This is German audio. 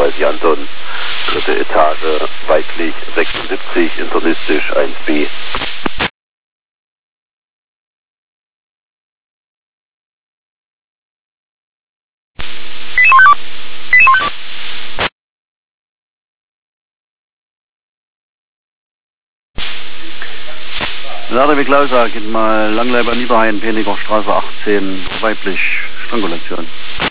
Aldi Anton, dritte Etage, weiblich 76, internistisch 1b. Ladeweg Lausa, geht mal Langleiber Niederhain, Peniger Straße 18, weiblich, Strangulation.